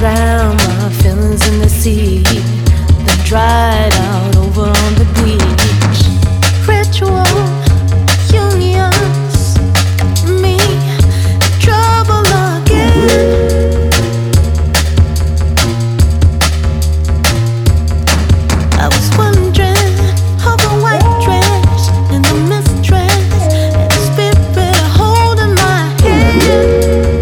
drown my feelings in the sea, then dried out over on the beach. Ritual unions got me in trouble again. I was wondering of a white dress and the mistress and the spirit holding my hand.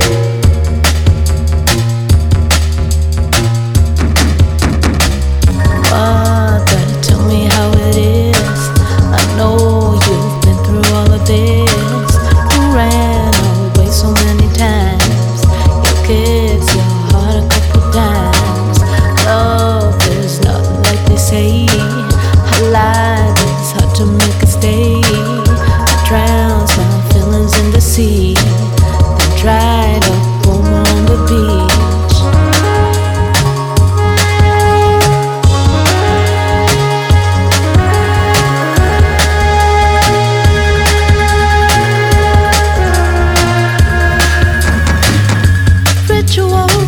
Father, tell me how it is. I know you've been through all of this. You ran away so many times. Your kids, your heart a couple times. Love is not like they say. Alive is hard to make it stay. I drowned my feelings in the sea, then dried up over on the beach. Ritual